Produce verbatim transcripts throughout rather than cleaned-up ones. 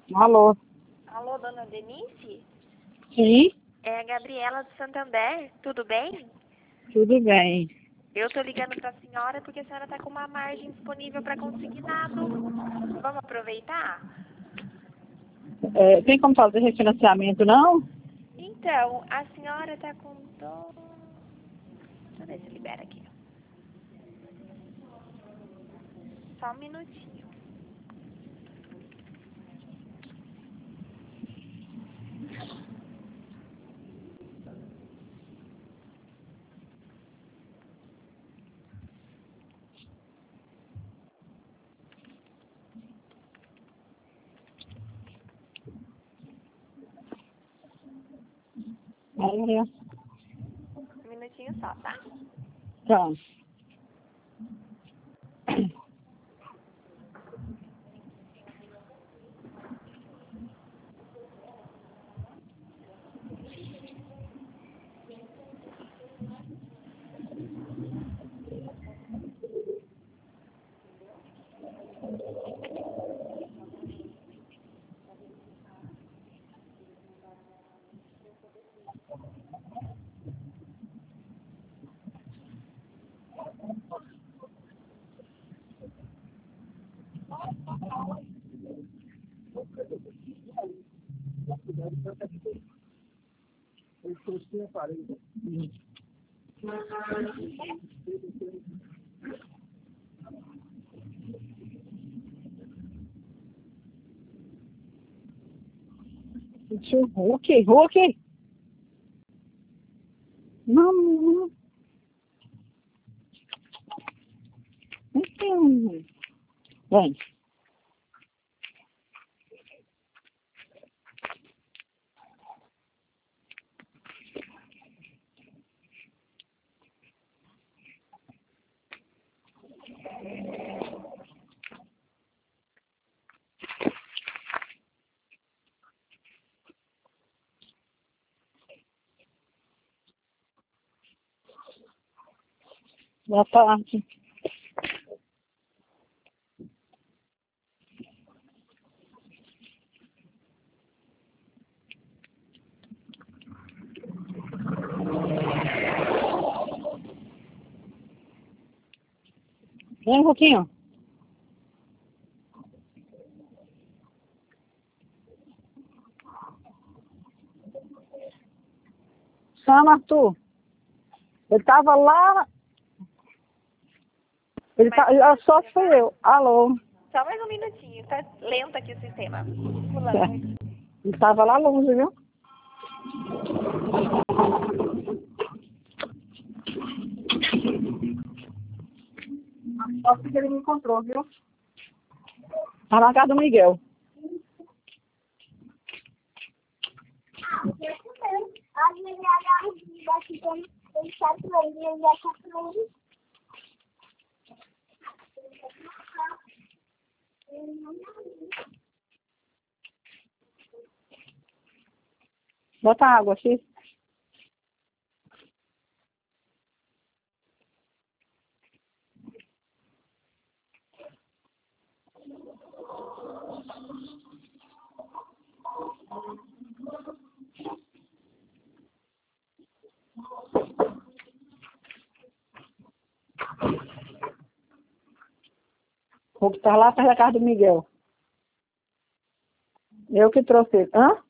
Alô? Alô, dona Denise? Sim, É a Gabriela do Santander, tudo bem? tudo bem. Eu tô ligando pra senhora porque a senhora tá com uma margem disponível para consignado. Vamos aproveitar? É, tem como fazer refinanciamento, não? Então, a senhora tá com dó... Deixa eu ver se libera aqui. Só um minutinho. Olha, Um minutinho só, tá? tá. Tio Hulk, Hulk? Não, não. Não. Vem. Boa tarde. Vem, Ruquinho. Chama, Arthur. Ele tava lá... Ele tá... Mas, Só que fui eu. Alô? só mais um minutinho, tá lento aqui o sistema. Pulando É. muito. Ele tava lá longe, viu? Só que ele me encontrou, viu? Tá na casa do Miguel. Bota água aqui. O que tá lá perto da casa do Miguel. Eu que trouxe ele. Hã?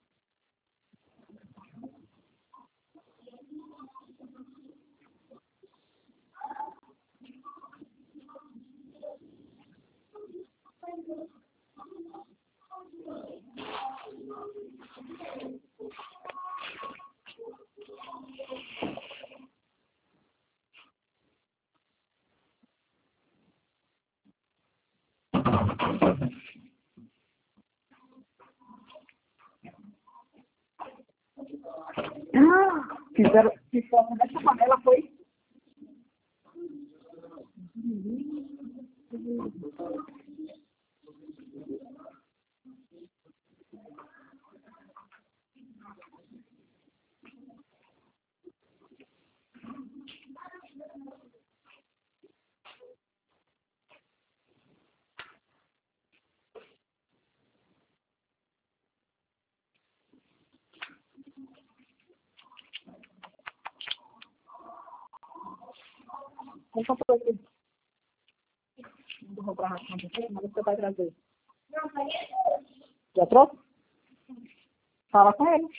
Ah, fizeram pipoca dessa panela, foi? Vamos comprar aqui. Vou roubar a ração aqui, mas você vai trazer. Já trouxe? Fala com ele.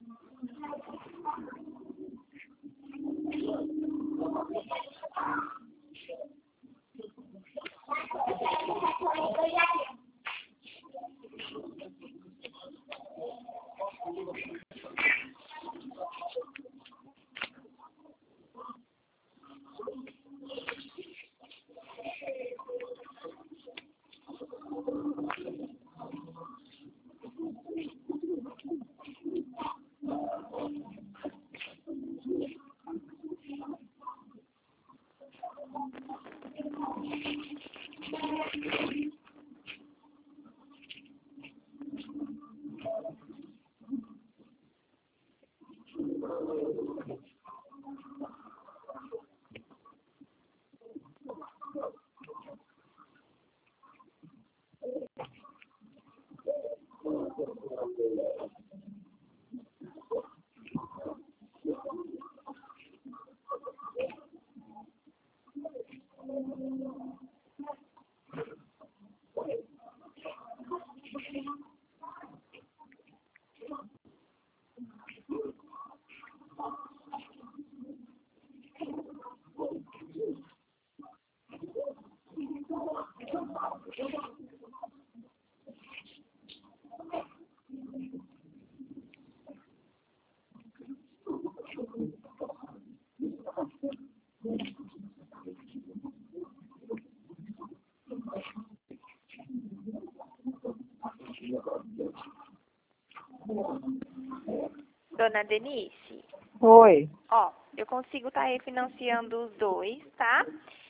Dona Denise? Oi. Ó, eu consigo estar refinanciando os dois, tá?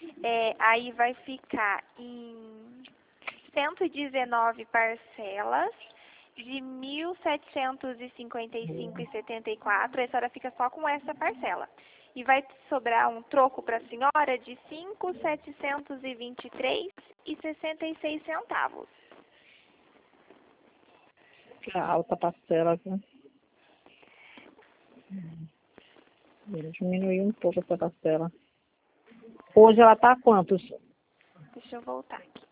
É, aí vai ficar em cento e dezenove parcelas de mil setecentos e cinquenta e cinco reais e setenta e quatro centavos. A senhora fica só com essa parcela. E vai sobrar um troco para a senhora de cinco mil setecentos e vinte e três reais e sessenta e seis centavos. Que alta parcela, viu? Diminuiu um pouco essa parcela. Hoje ela tá a quantos? Deixa eu voltar aqui.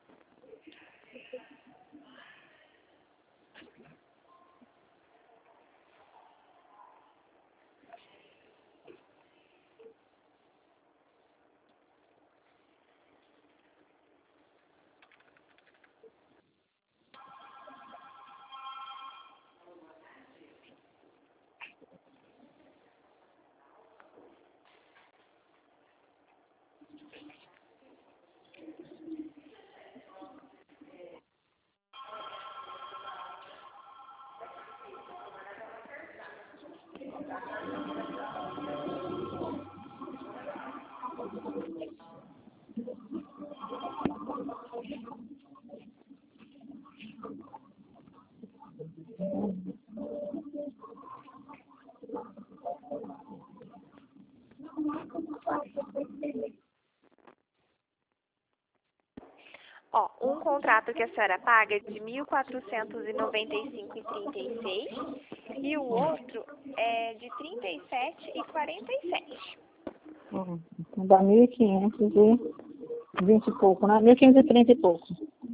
Ó, um contrato que a senhora paga é de mil quatrocentos e noventa e cinco reais e trinta e seis centavos e o outro é de trinta e sete reais e quarenta e sete centavos. Uhum. Dá mil e quinhentos e vinte e pouco, né? Mil e quinhentos e trinta e pouco.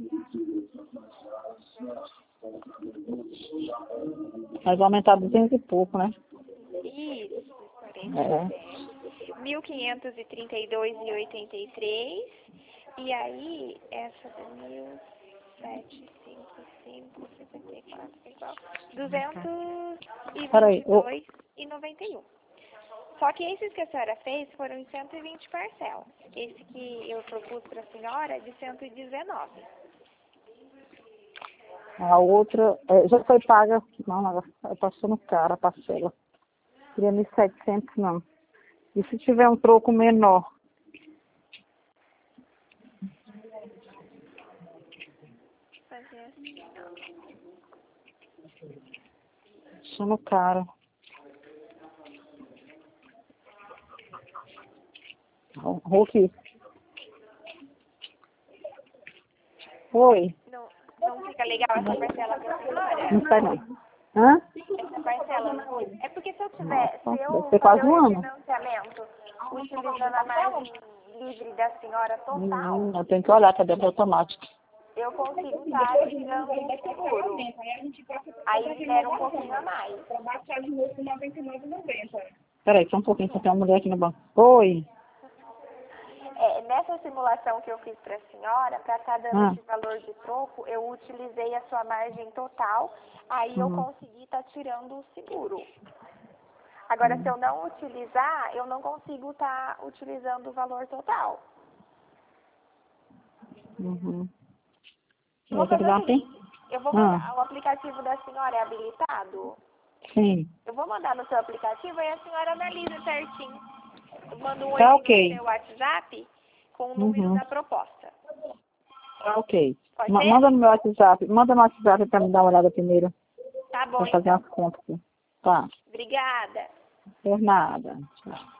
Mas vai aumentar duzentos e pouco, né? Isso, quarenta e É. sete. mil quinhentos e trinta e dois reais e oitenta e três centavos. E aí, essa de mil setecentos e cinquenta e cinco, setenta e quatro, igual, duzentos e vinte e dois reais e noventa e um centavos. Só que esses que a senhora fez foram em cento e vinte parcelas. Esse que eu propus para a senhora é de cento e dezenove. A outra é, já foi paga. Não, ela passou no cara a parcela. Queria mil e setecentos, não. E se tiver um troco menor? Fazer assim, ó. Passou no cara. Hulk. Oi. Não, não fica legal essa parcela para a senhora? Não sai não. Hã? Essa parcela. É porque se eu tiver, se eu Vai ser quase fazer um o ano. refinanciamento, o utilizando a margem livre da senhora total, Hum, eu tenho que olhar, cadê o automático? eu consigo estar tirando o seguro. Aí libera um pouquinho a mais. Peraí, só um pouquinho, só tem uma mulher aqui no banco. Oi. É, nessa simulação que eu fiz para a senhora, para estar dando Ah. esse valor de troco, eu utilizei a sua margem total, aí eu Uhum. consegui estar tirando o seguro. Agora, Uhum. se eu não utilizar, eu não consigo estar utilizando o valor total. Uhum. Eu vou Você fazer o dá um seguinte, tempo? eu vou Ah, mandar, o aplicativo da senhora é habilitado? sim. Eu vou mandar no seu aplicativo e a senhora analisa certinho. Eu mando um Tá oizinho no ok. seu WhatsApp com o número Uhum. da proposta. Tá ok. Pode Ma- ser? Manda no meu WhatsApp. Manda no WhatsApp pra me dar uma olhada primeiro. Tá bom, Pra fazer então. umas contas aqui. Tá. Obrigada. Por nada. Tchau.